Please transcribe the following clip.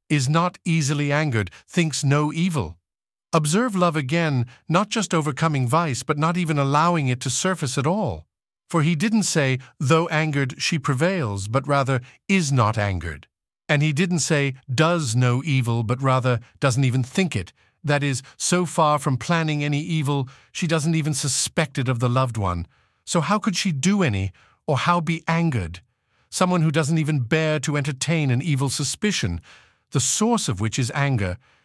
is not easily angered, thinks no evil. Observe love again, not just overcoming vice, but not even allowing it to surface at all. For he didn't say, though angered, she prevails, but rather is not angered. And he didn't say, does no evil, but rather doesn't even think it. That is, so far from planning any evil, she doesn't even suspect it of the loved one. So how could she do any, or how be angered? Someone who doesn't even bear to entertain an evil suspicion, the source of which is anger,